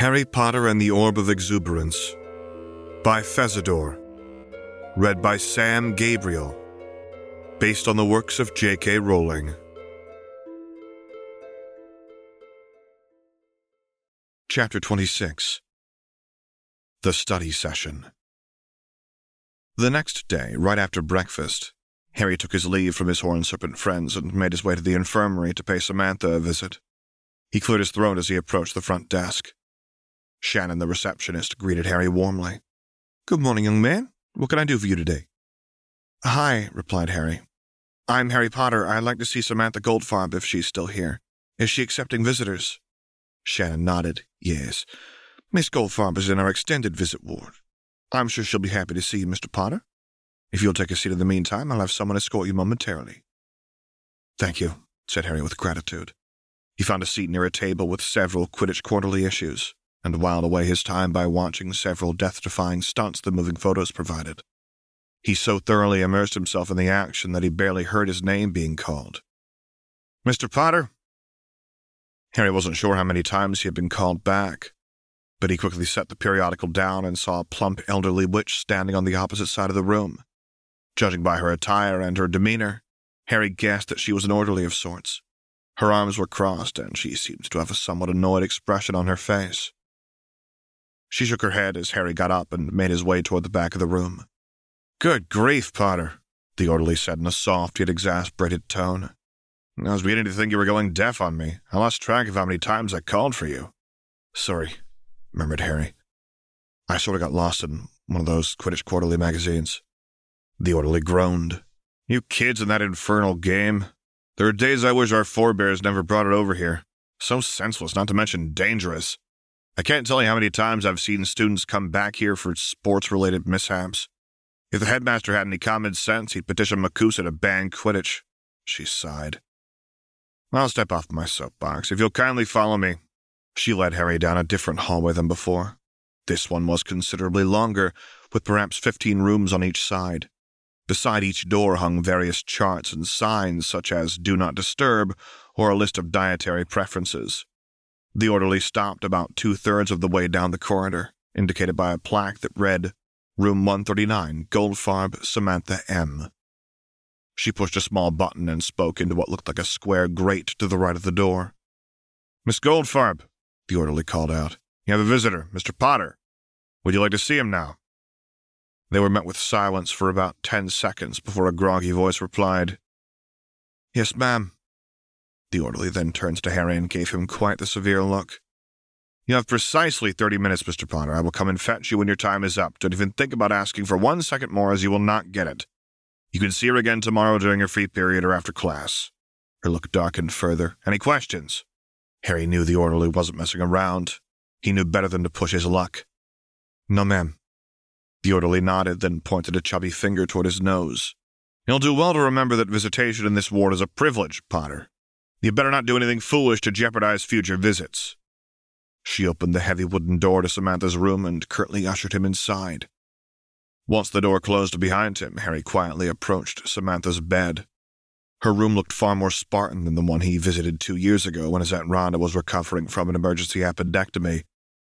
Harry Potter and the Orb of Exuberance by Fezador. Read by Sam Gabriel. Based on the works of J.K. Rowling. Chapter 26. The Study Session. The next day, right after breakfast, Harry took his leave from his Horned Serpent friends and made his way to the infirmary to pay Samantha a visit. He cleared his throat as he approached the front desk. Shannon, the receptionist, greeted Harry warmly. "Good morning, young man. What can I do for you today?" "Hi," replied Harry. "I'm Harry Potter. I'd like to see Samantha Goldfarb if she's still here. Is she accepting visitors?" Shannon nodded. "Yes. Miss Goldfarb is in our extended visit ward. I'm sure she'll be happy to see you, Mr. Potter. If you'll take a seat in the meantime, I'll have someone escort you momentarily." "Thank you," said Harry with gratitude. He found a seat near a table with several Quidditch Quarterly issues, and whiled away his time by watching several death-defying stunts the moving photos provided. He so thoroughly immersed himself in the action that he barely heard his name being called. "Mr. Potter?" Harry wasn't sure how many times he had been called back, but he quickly set the periodical down and saw a plump elderly witch standing on the opposite side of the room. Judging by her attire and her demeanor, Harry guessed that she was an orderly of sorts. Her arms were crossed, and she seemed to have a somewhat annoyed expression on her face. She shook her head as Harry got up and made his way toward the back of the room. "Good grief, Potter," the orderly said in a soft yet exasperated tone. "I was beginning to think you were going deaf on me. I lost track of how many times I called for you." "Sorry," murmured Harry. "I sort of got lost in one of those Quidditch Quarterly magazines." The orderly groaned. "You kids in that infernal game. There are days I wish our forebears never brought it over here. So senseless, not to mention dangerous. I can't tell you how many times I've seen students come back here for sports-related mishaps. If the headmaster had any common sense, he'd petition MACUSA to ban Quidditch." She sighed. "I'll step off my soapbox. If you'll kindly follow me." She led Harry down a different hallway than before. This one was considerably longer, with perhaps 15 rooms on each side. Beside each door hung various charts and signs such as "Do Not Disturb" or a list of dietary preferences. The orderly stopped about 2/3 of the way down the corridor, indicated by a plaque that read, "Room 139, Goldfarb, Samantha M." She pushed a small button and spoke into what looked like a square grate to the right of the door. "Miss Goldfarb," the orderly called out. "You have a visitor, Mr. Potter. Would you like to see him now?" They were met with silence for about 10 seconds before a groggy voice replied, "Yes, ma'am." The orderly then turned to Harry and gave him quite the severe look. "You have precisely 30 minutes, Mr. Potter. I will come and fetch you when your time is up. Don't even think about asking for 1 second more, as you will not get it. You can see her again tomorrow during your free period or after class." Her look darkened further. "Any questions?" Harry knew the orderly wasn't messing around. He knew better than to push his luck. "No, ma'am." The orderly nodded, then pointed a chubby finger toward his nose. "You'll do well to remember that visitation in this ward is a privilege, Potter. You better not do anything foolish to jeopardize future visits." She opened the heavy wooden door to Samantha's room and curtly ushered him inside. Once the door closed behind him, Harry quietly approached Samantha's bed. Her room looked far more Spartan than the one he visited 2 years ago when his Aunt Rhonda was recovering from an emergency appendectomy.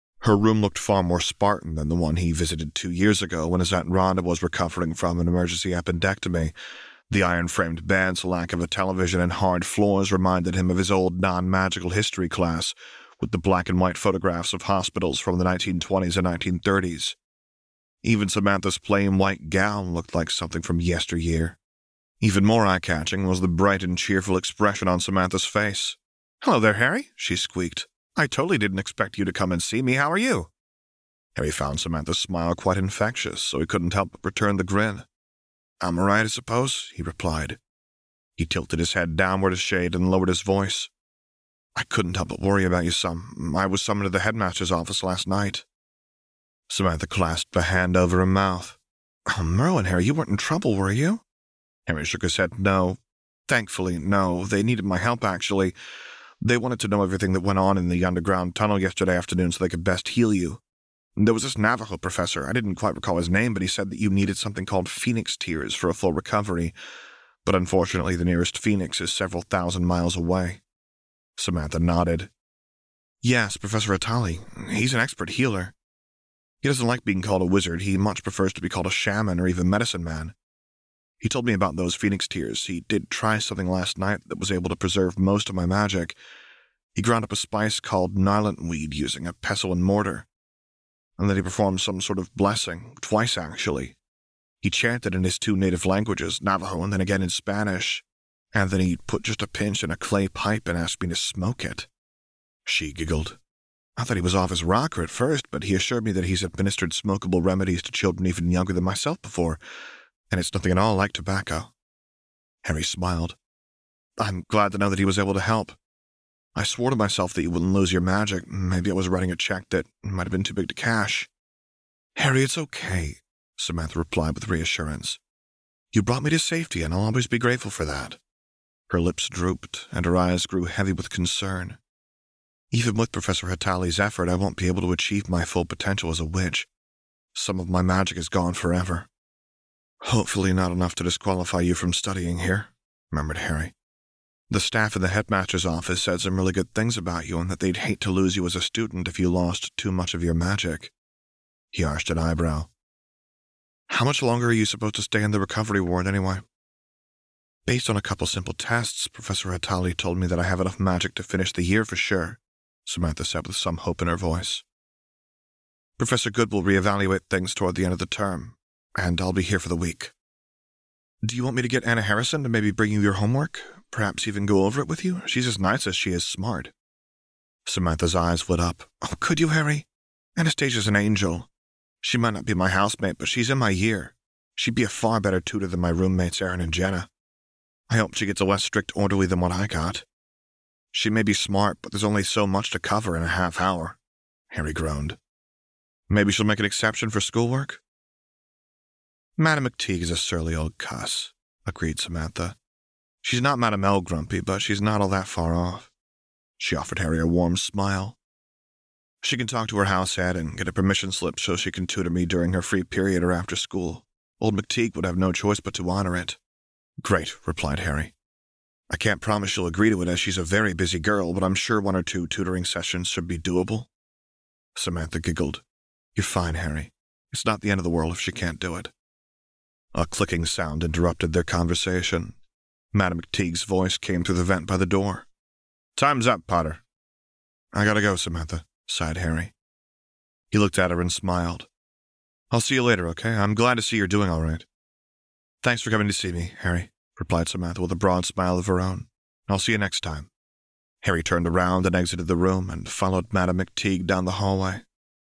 The iron-framed beds, lack of a television, and hard floors reminded him of his old non-magical history class with the black-and-white photographs of hospitals from the 1920s and 1930s. Even Samantha's plain white gown looked like something from yesteryear. Even more eye-catching was the bright and cheerful expression on Samantha's face. "Hello there, Harry," she squeaked. "I totally didn't expect you to come and see me. How are you?" Harry found Samantha's smile quite infectious, so he couldn't help but return the grin. "I'm all right, I suppose," he replied. He tilted his head downward a shade and lowered his voice. "I couldn't help but worry about you some. I was summoned to the headmaster's office last night." Samantha clasped a hand over her mouth. "Oh, Merlin, Harry, you weren't in trouble, were you?" Harry shook his head. "No. Thankfully, no. They needed my help, actually. They wanted to know everything that went on in the underground tunnel yesterday afternoon so they could best heal you. There was this Navajo professor. I didn't quite recall his name, but he said that you needed something called Phoenix Tears for a full recovery. But unfortunately, the nearest Phoenix is several thousand miles away." Samantha nodded. Yes, Professor Atali. He's an expert healer. He doesn't like being called a wizard. He much prefers to be called a shaman or even medicine man. He told me about those phoenix tears. He did try something last night that was able to preserve most of my magic. He ground up a spice called Nylant weed using a pestle and mortar. And then he performed some sort of blessing, twice actually. He chanted in his 2 native languages, Navajo and then again in Spanish. And then he put just a pinch in a clay pipe and asked me to smoke it. She giggled. I thought he was off his rocker at first, but he assured me that he's administered smokable remedies to children even younger than myself before, and it's nothing at all like tobacco. Harry smiled. I'm glad to know that he was able to help. I swore to myself that you wouldn't lose your magic. Maybe I was writing a check that might have been too big to cash. Harry, it's okay, Samantha replied with reassurance. You brought me to safety, and I'll always be grateful for that. Her lips drooped, and her eyes grew heavy with concern. Even with Professor Hatali's effort, I won't be able to achieve my full potential as a witch. Some of my magic is gone forever. Hopefully not enough to disqualify you from studying here, murmured Harry. The staff in the headmaster's office said some really good things about you and that they'd hate to lose you as a student if you lost too much of your magic. He arched an eyebrow. How much longer are you supposed to stay in the recovery ward anyway? Based on a couple simple tests, Professor Hatali told me that I have enough magic to finish the year for sure, Samantha said with some hope in her voice. Professor Good will reevaluate things toward the end of the term, and I'll be here for the week. Do you want me to get Anna Harrison to maybe bring you your homework? Perhaps even go over it with you? She's as nice as she is smart. Samantha's eyes lit up. Oh, could you, Harry? Anastasia's an angel. She might not be my housemate, but she's in my year. She'd be a far better tutor than my roommates Erin and Jenna. I hope she gets a less strict orderly than what I got. She may be smart, but there's only so much to cover in a half hour, Harry groaned. Maybe she'll make an exception for schoolwork? Madam McTeague is a surly old cuss, agreed Samantha. She's not Madam L. grumpy, but she's not all that far off. She offered Harry a warm smile. She can talk to her house head and get a permission slip so she can tutor me during her free period or after school. Old McTeague would have no choice but to honor it. Great, replied Harry. I can't promise she'll agree to it as she's a very busy girl, but I'm sure 1 or 2 tutoring sessions should be doable. Samantha giggled. You're fine, Harry. It's not the end of the world if she can't do it. A clicking sound interrupted their conversation. Madam McTeague's voice came through the vent by the door. Time's up, Potter. I gotta go, Samantha, sighed Harry. He looked at her and smiled. I'll see you later, okay? I'm glad to see you're doing all right. Thanks for coming to see me, Harry, replied Samantha with a broad smile of her own. I'll see you next time. Harry turned around and exited the room and followed Madam McTeague down the hallway.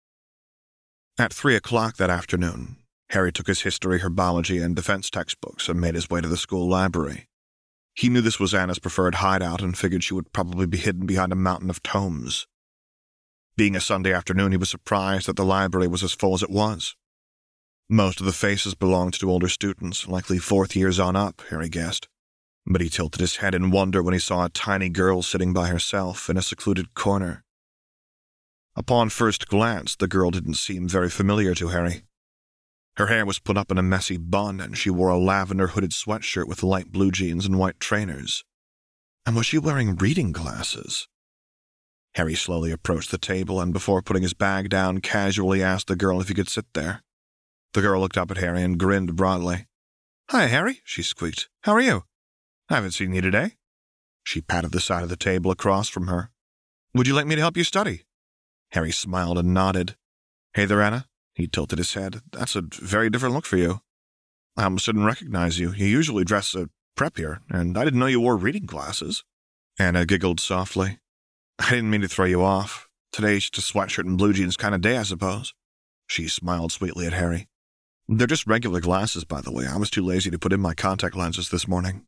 At 3 o'clock that afternoon, Harry took his history, herbology, and defense textbooks and made his way to the school library. He knew this was Anna's preferred hideout and figured she would probably be hidden behind a mountain of tomes. Being a Sunday afternoon, he was surprised that the library was as full as it was. Most of the faces belonged to older students, likely 4th years on up, Harry guessed. But he tilted his head in wonder when he saw a tiny girl sitting by herself in a secluded corner. Upon first glance, the girl didn't seem very familiar to Harry. Her hair was put up in a messy bun, and she wore a lavender hooded sweatshirt with light blue jeans and white trainers. And was she wearing reading glasses? Harry slowly approached the table and, before putting his bag down, casually asked the girl if he could sit there. The girl looked up at Harry and grinned broadly. Hi, Harry, she squeaked. How are you? I haven't seen you today. She patted the side of the table across from her. Would you like me to help you study? Harry smiled and nodded. Hey there, Anna. He tilted his head. That's a very different look for you. I almost didn't recognize you. You usually dress preppier, and I didn't know you wore reading glasses. Anna giggled softly. I didn't mean to throw you off. Today's just a sweatshirt and blue jeans kind of day, I suppose. She smiled sweetly at Harry. They're just regular glasses, by the way. I was too lazy to put in my contact lenses this morning.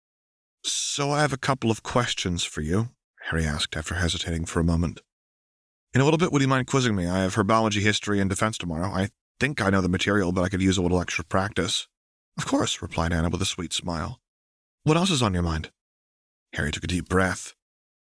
So I have a couple of questions for you, Harry asked after hesitating for a moment. In a little bit, would you mind quizzing me? I have herbology, history, and defense tomorrow. I think I know the material, but I could use a little extra practice. Of course, replied Anna with a sweet smile. What else is on your mind? Harry took a deep breath.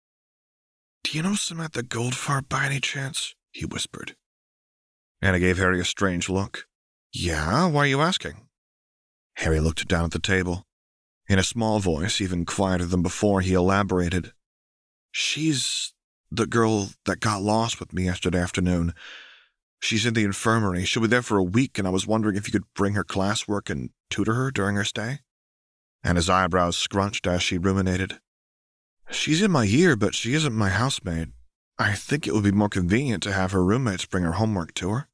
Do you know Samantha Goldfarb by any chance? He whispered. Anna gave Harry a strange look. Yeah, why are you asking? Harry looked down at the table. In a small voice, even quieter than before, he elaborated. She's The girl that got lost with me yesterday afternoon. She's in the infirmary. She'll be there for a week, and I was wondering if you could bring her classwork and tutor her during her stay." Anna's eyebrows scrunched as she ruminated. "She's in my year, but she isn't my housemaid. I think it would be more convenient to have her roommates bring her homework to her."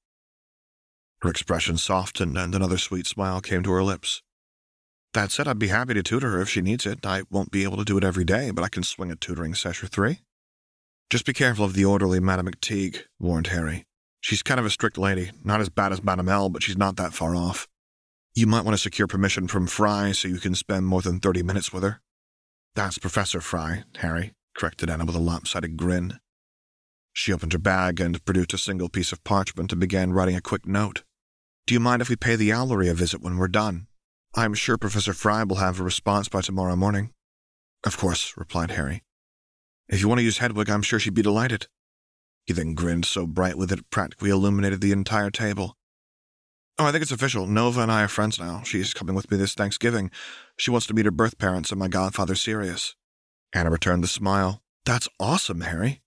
Her expression softened, and another sweet smile came to her lips. "That said, I'd be happy to tutor her if she needs it. I won't be able to do it every day, but I can swing a tutoring session or 3. "Just be careful of the orderly, Madame McTeague," warned Harry. "She's kind of a strict lady, not as bad as Madame L, but she's not that far off. You might want to secure permission from Fry so you can spend more than 30 minutes with her." "That's Professor Fry, Harry," corrected Anna with a lopsided grin. She opened her bag and produced a single piece of parchment and began writing a quick note. "Do you mind if we pay the Owlery a visit when we're done? I'm sure Professor Fry will have a response by tomorrow morning." "Of course," replied Harry. "If you want to use Hedwig, I'm sure she'd be delighted." He then grinned so brightly that it practically illuminated the entire table. "Oh, I think it's official. Nova and I are friends now. She's coming with me this Thanksgiving. She wants to meet her birth parents and my godfather Sirius." Anna returned the smile. "That's awesome, Harry."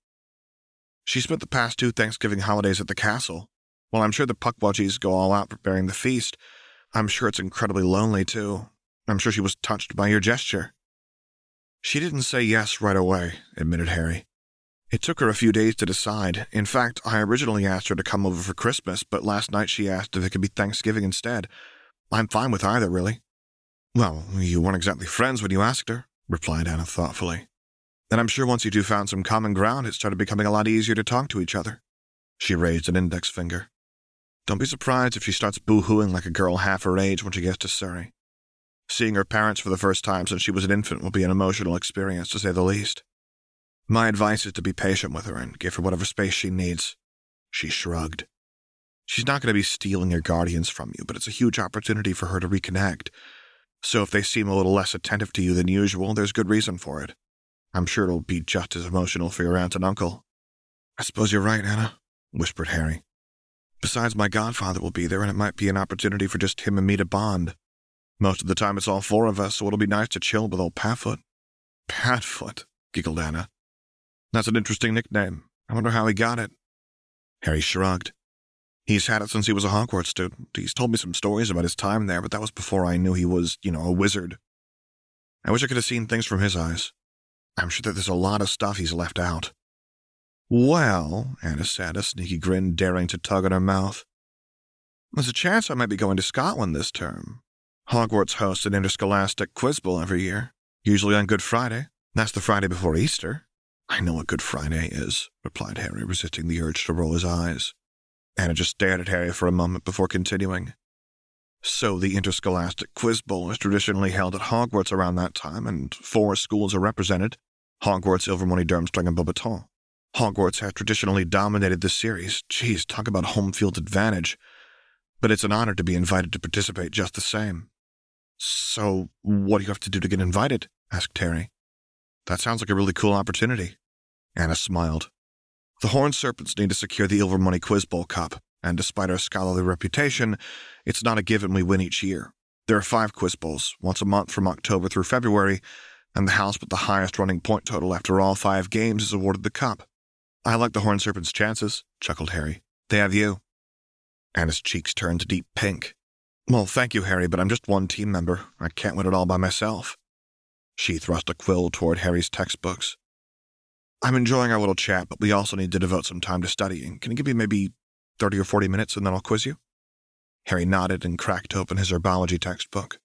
She spent the past 2 Thanksgiving holidays at the castle. While I'm sure the Pukwudgies go all out preparing the feast, I'm sure it's incredibly lonely, too. I'm sure she was touched by your gesture." "She didn't say yes right away," admitted Harry. "It took her a few days to decide. In fact, I originally asked her to come over for Christmas, but last night she asked if it could be Thanksgiving instead. I'm fine with either, really." "Well, you weren't exactly friends when you asked her," replied Anna thoughtfully. "And I'm sure once you two found some common ground, it started becoming a lot easier to talk to each other." She raised an index finger. "Don't be surprised if she starts boo-hooing like a girl half her age when she gets to Surrey. Seeing her parents for the first time since she was an infant will be an emotional experience, to say the least. My advice is to be patient with her and give her whatever space she needs." She shrugged. "She's not going to be stealing your guardians from you, but it's a huge opportunity for her to reconnect. So if they seem a little less attentive to you than usual, there's good reason for it. I'm sure it'll be just as emotional for your aunt and uncle." "I suppose you're right, Anna," whispered Harry. "Besides, my godfather will be there, and it might be an opportunity for just him and me to bond. Most of the time it's all 4 of us, so it'll be nice to chill with old Padfoot." "Padfoot," giggled Anna. "That's an interesting nickname. I wonder how he got it." Harry shrugged. "He's had it since he was a Hogwarts student. He's told me some stories about his time there, but that was before I knew he was, a wizard. I wish I could have seen things from his eyes. I'm sure that there's a lot of stuff he's left out." "Well," Anna said, a sneaky grin daring to tug at her mouth, "there's a chance I might be going to Scotland this term. Hogwarts hosts an interscholastic quiz bowl every year, usually on Good Friday. That's the Friday before Easter." "I know what Good Friday is," replied Harry, resisting the urge to roll his eyes. Anna just stared at Harry for a moment before continuing. "So the interscholastic quiz bowl is traditionally held at Hogwarts around that time, and 4 schools are represented: Hogwarts, Ilvermorny, Durmstrang, and Beauxbaton. Hogwarts has traditionally dominated this series. Geez, talk about home field advantage. But it's an honor to be invited to participate just the same." "So, what do you have to do to get invited?" asked Harry. "That sounds like a really cool opportunity." Anna smiled. "The Horned Serpents need to secure the Ilvermorny Quiz Bowl Cup, and despite our scholarly reputation, it's not a given we win each year. There are 5 quiz bowls, once a month from October through February, and the house with the highest running point total after all 5 games is awarded the cup. I like the Horned Serpents' chances," chuckled Harry. "They have you." Anna's cheeks turned deep pink. "Well, thank you, Harry, but I'm just one team member. I can't win it all by myself." She thrust a quill toward Harry's textbooks. "I'm enjoying our little chat, but we also need to devote some time to studying. Can you give me maybe 30 or 40 minutes and then I'll quiz you?" Harry nodded and cracked open his herbology textbook.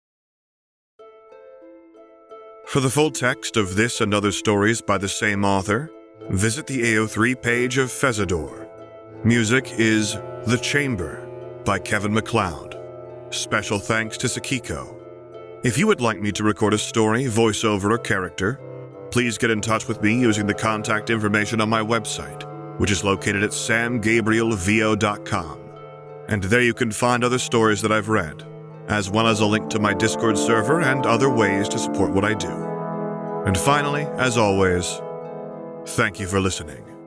For the full text of this and other stories by the same author, visit the AO3 page of Fezador. Music is The Chamber by Kevin MacLeod. Special thanks to Sakiko. If you would like me to record a story, voiceover, or character, please get in touch with me using the contact information on my website, which is located at samgabrielvo.com. And there you can find other stories that I've read, as well as a link to my Discord server and other ways to support what I do. And finally, as always, thank you for listening.